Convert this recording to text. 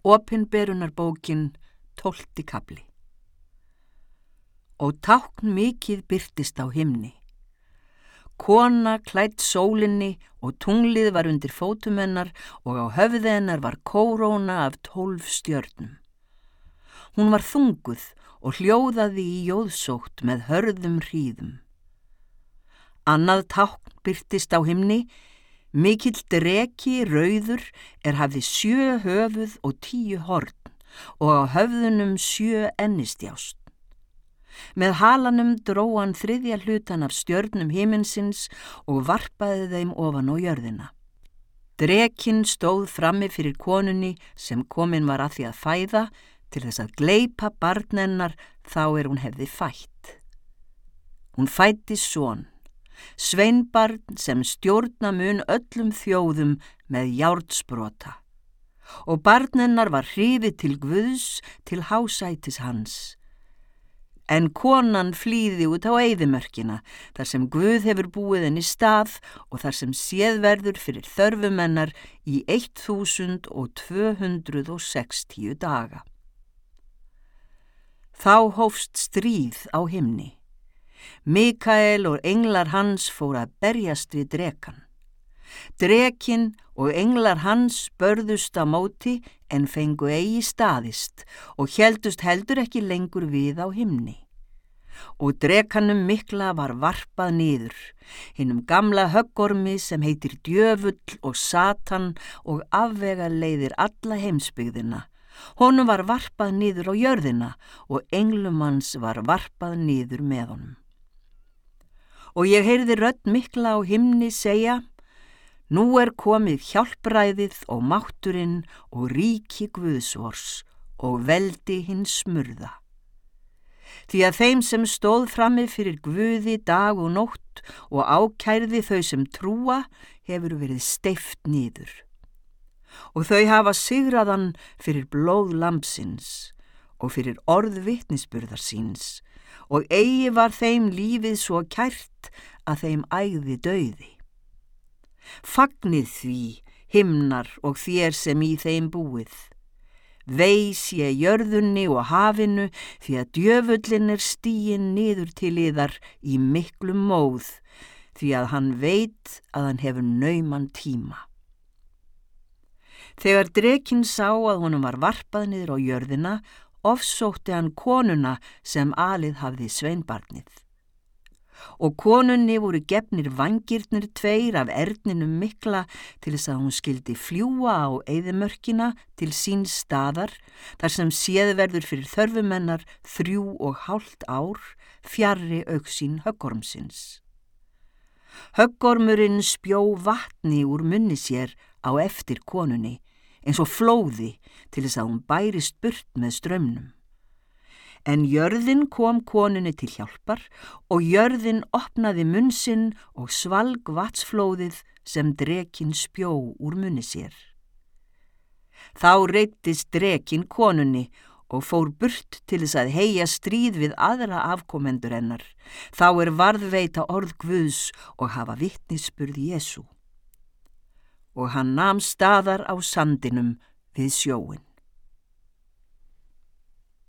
Opinberunarbókin 12. kafli. Og tákn mikið birtist á himni. Kona klædd sólinni og tunglið var undir fótum hennar og á höfði hennar var kóróna af 12 stjörnum. Hún var þunguð og hljóðaði í jóðsótt með hörðum hríðum. Annað tákn birtist á himni, mikill dreki rauður hafði 7 höfuð og 10 horn og á höfðunum 7 ennistjást. Með halanum dró hann 3. hlutan af stjörnum himinsins og varpaði þeim ofan á jörðina. Drekinn stóð frammi fyrir konunni sem komin var að því að fæða til þess að gleypa barn hennar þá hún hefði fætt. Hún fæddi son, sveinbarn sem stjórna mun öllum þjóðum með járnsprota. Og barn hennar var hrifið til Guðs til hásætis hans. En konan flýði út á eyðimörkina, þar sem Guð hefur búið henni stað og þar sem séð verður fyrir þörfum hennar í 1260 daga. Þá hófst stríð á himni. Mikael og englar hans fóru að berjast við drekann. Drekinn og englar hans börðust á móti en fengu eigi staðist og héldust heldur ekki lengur við á himni. Og drekanum mikla var varpað niður, hinum gamla höggormi sem heitir djöfull og Satan og afvegaleiðir alla heimsbyggðina. Honum var varpað niður á jörðina og englum hans var varpað niður með honum. Og ég heyrði rödd mikla á himni segja: Nú komið hjálpræðið og mátturinn og ríki Guðsvors og veldi hins smurða. Því að þeim sem stóð frammi fyrir Guði dag og nótt og ákærði þau sem trúa hefur verið steypt niður. Og þau hafa sigraðan fyrir blóð lambsins og fyrir orð vitnisburðar síns og eigi var þeim lífið svo kært að þeim ægði dauði. Fagnið því, himnar og þér sem í þeim búið. Vei sé jörðunni og hafinu því að djöfullin stiginn niður til yðar í miklum móð því að hann veit að hann hefur nauman tíma. Þegar drekinn sá að honum var varpað niður á jörðina, ofsótti hann konuna sem alið hafði sveinbarnið. Og konunni voru gefnir vængirnir 2 af erninum mikla til þess að hún skyldi fljúga á eyðimörkina til síns staðar, þar sem séð verður fyrir þörfum hennar 3,5 ár, fjarri augsýn höggormsins. Höggormurinn spjó vatni úr munni sér á eftir konunni, eins og flóði til þess að hún bærist burt með straumnum. En jörðin kom konunni til hjálpar og jörðin opnaði munn sinn og svalg vatnsflóðið sem drekinn spjó úr munni sér. Þá reiddist drekinn konunni og fór burt til þess að heyja stríð við aðra afkomendur hennar. Þá varðveita orð Guðs og hafa vitnisburð Jesú. Og hann nam staðar á sandinum við sjóinn.